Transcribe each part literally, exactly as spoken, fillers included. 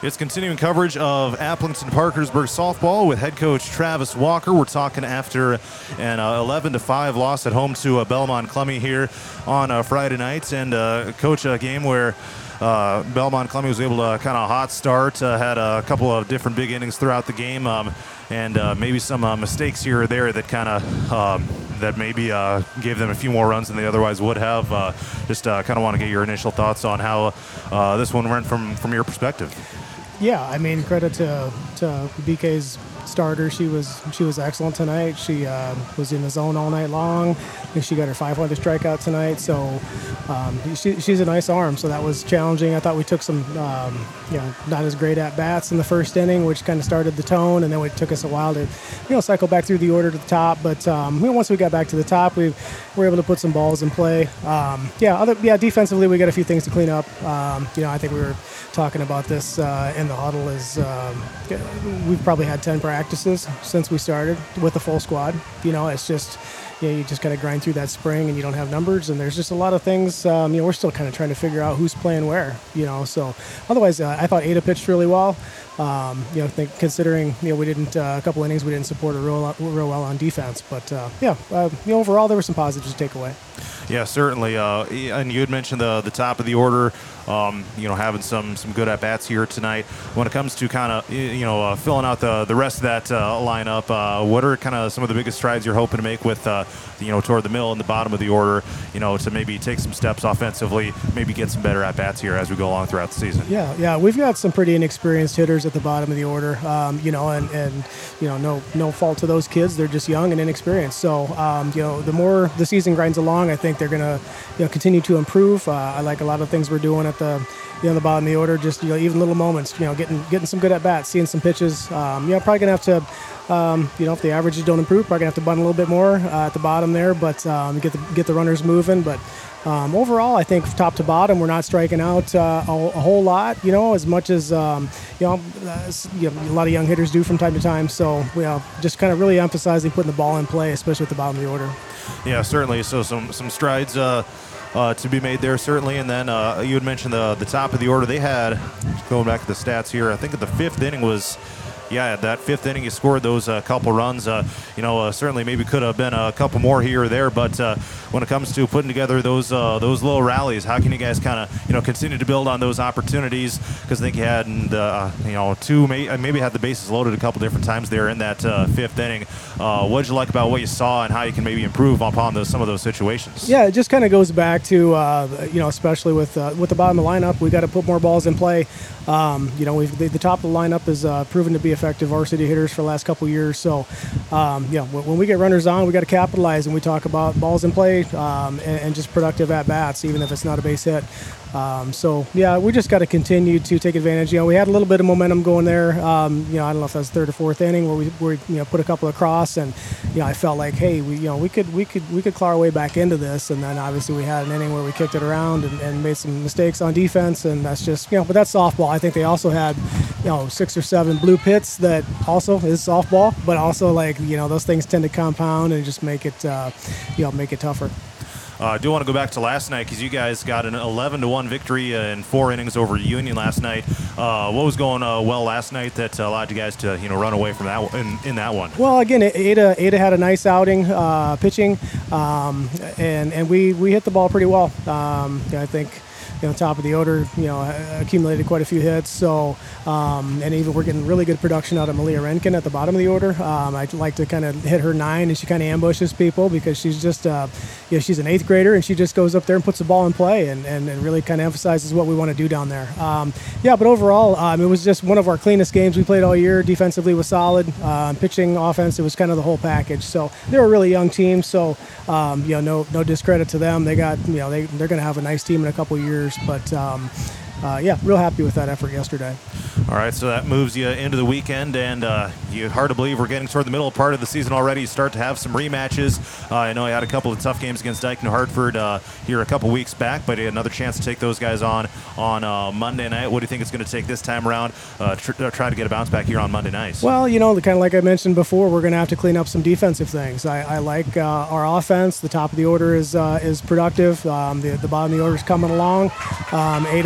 It's continuing coverage of Appleton Parkersburg softball with head coach Travis Walker. We're talking after an uh, eleven to five loss at home to uh, Belmont Clemmy here on uh, Friday night. And uh, coach, a game where uh, Belmont Clemmy was able to kind of hot start, uh, had a couple of different big innings throughout the game, um, and uh, maybe some uh, mistakes here or there that kind of um, that maybe uh, gave them a few more runs than they otherwise would have. Uh, just uh, kind of want to get your initial thoughts on how uh, this one went from from your perspective. Yeah, I mean, credit to to B K's starter. She was she was excellent tonight. She uh, was in the zone all night long. I think she got her five hundredth strikeout tonight. So um, she, she's a nice arm. So that was challenging. I thought we took some um, you know not as great at bats in the first inning, which kind of started the tone, and then it took us a while to you know cycle back through the order to the top. But um, you know, once we got back to the top, we were able to put some balls in play. Um, yeah, other yeah defensively we got a few things to clean up. Um, you know, I think we were talking about this uh, in the huddle is um, we've probably had ten practices since we started with the full squad. You know, it's just you know, you just kind of grind through that spring and you don't have numbers, and there's just a lot of things. Um, you know, we're still kind of trying to figure out who's playing where. You know, so otherwise, uh, I thought Ada pitched really well. Um, you know, think considering you know we didn't uh, a couple innings we didn't support her real, real well on defense, but uh, yeah, uh, you know, overall there were some positives to take away. Yeah, certainly. Uh, and you had mentioned the the top of the order. Um, you know, having some some good at bats here tonight. When it comes to kind of you know uh, filling out the the rest of that uh, lineup, uh, what are kind of some of the biggest strides you're hoping to make with uh, you know toward the middle and the bottom of the order? You know, to maybe take some steps offensively, maybe get some better at bats here as we go along throughout the season. Yeah, yeah, we've got some pretty inexperienced hitters at the bottom of the order. Um, you know, and and you know no no fault to those kids. They're just young and inexperienced. So um, you know, the more the season grinds along, I think they're gonna you know continue to improve. Uh, I like a lot of things we're doing at the you know the bottom of the order. Just you know even little moments. You know getting getting some good at bats, seeing some pitches. Um, you know probably gonna have to. Um, you know if the averages don't improve, probably gonna have to bunt a little bit more uh, at the bottom there, but um, get the get the runners moving. But um, overall, I think top to bottom, we're not striking out uh, a, a whole lot. You know as much as um, you know, uh, you know a lot of young hitters do from time to time. So you know just kind of really emphasizing putting the ball in play, especially at the bottom of the order. Yeah, certainly. So some some strides uh, uh, to be made there, certainly. And then uh, you had mentioned the the top of the order. They had, going back to the stats here, I think at the fifth inning was, yeah, that fifth inning you scored those uh, couple runs. Uh, you know, uh, certainly maybe could have been a couple more here or there. But uh, when it comes to putting together those uh, those little rallies, how can you guys kind of you know continue to build on those opportunities? Because I think you had uh, you know two may, maybe had the bases loaded a couple different times there in that uh, fifth inning. Uh, what did you like about what you saw and how you can maybe improve upon those some of those situations? Yeah, it just kind of goes back to uh, you know especially with uh, with the bottom of the lineup, we got to put more balls in play. Um, you know, we've, the, the top of the lineup has uh, proven to be effective varsity hitters for the last couple of years. So, um, yeah, when, when we get runners on, we got to capitalize, and we talk about balls in play um, and, and just productive at bats, even if it's not a base hit. Um, so yeah, we just got to continue to take advantage. You know, we had a little bit of momentum going there. Um, you know, I don't know if that was third or fourth inning where we, where, you know, put a couple across, and you know, I felt like, hey, we, you know, we could, we could, we could claw our way back into this. And then obviously we had an inning where we kicked it around and, and made some mistakes on defense, and that's just, you know, but that's softball. I think they also had, you know, six or seven blue pits that also is softball, but also like, you know, those things tend to compound and just make it, uh, you know, make it tougher. Uh, I do want to go back to last night because you guys got an eleven to one victory in four innings over Union last night. Uh, what was going uh, well last night that uh, allowed you guys to you know run away from that in, in that one? Well, again, Ada Ada had a nice outing uh, pitching, um, and and we, we hit the ball pretty well. Um, I think. You know, top of the order, you know, accumulated quite a few hits. So, um, and even we're getting really good production out of Malia Renkin at the bottom of the order. Um, I'd like to kind of hit her nine, and she kind of ambushes people because she's just, uh, you know, she's an eighth grader, and she just goes up there and puts the ball in play, and, and, and really kind of emphasizes what we want to do down there. Um, yeah, but overall, um, it was just one of our cleanest games we played all year. Defensively was solid. Um, pitching, offense, it was kind of the whole package. So they're a really young team. So, um, you know, no no discredit to them. They got, you know, they they're going to have a nice team in a couple of years. But um, uh, yeah, real happy with that effort yesterday. All right, so that moves you into the weekend, and uh, you hard to believe we're getting toward the middle part of the season already. You start to have some rematches. Uh, I know you had a couple of tough games against Dike New Hartford uh, here a couple weeks back, but you had another chance to take those guys on on uh, Monday night. What do you think it's going to take this time around? Uh, tr- try to get a bounce back here on Monday nights. Well, you know, kind of like I mentioned before, we're going to have to clean up some defensive things. I, I like uh, our offense. The top of the order is uh, is productive. Um, the, the bottom of the order is coming along. Um, Ada's really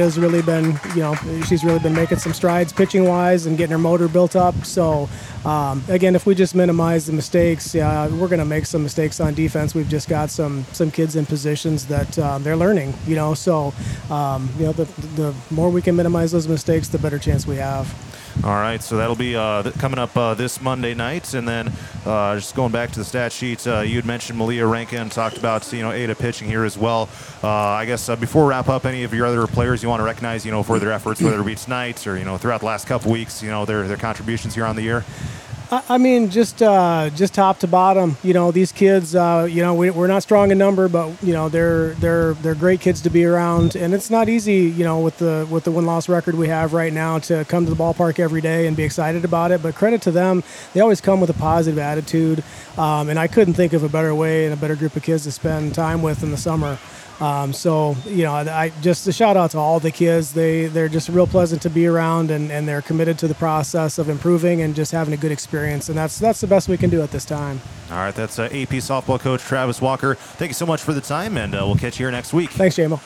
been, you know, she's really been making some strides pitching wise and getting her motor built up. So um, again, if we just minimize the mistakes, uh, we're going to make some mistakes on defense. We've just got some some kids in positions that um, they're learning, you know. So um, you know, the the more we can minimize those mistakes, the better chance we have. All right, so that'll be uh, th- coming up uh, this Monday night, and then uh, just going back to the stat sheet, uh, you had mentioned Malia Rankin, talked about you know Ada pitching here as well. Uh, I guess uh, before we wrap up, any of your other players you want to recognize, you know, for their efforts, whether it be tonight or you know throughout the last couple weeks, you know, their their contributions here on the year. I mean, just uh, just top to bottom. You know, these kids. Uh, you know, we, we're not strong in number, but you know, they're they're they're great kids to be around, and it's not easy. You know, with the with the win loss record we have right now, to come to the ballpark every day and be excited about it. But credit to them, they always come with a positive attitude, um, and I couldn't think of a better way and a better group of kids to spend time with in the summer. Um, so, you know, I just a shout out to all the kids. They, they're just real pleasant to be around, and, and they're committed to the process of improving and just having a good experience. And that's that's the best we can do at this time. All right, that's uh, A P softball coach Travis Walker. Thank you so much for the time, and uh, we'll catch you here next week. Thanks, J-Mo.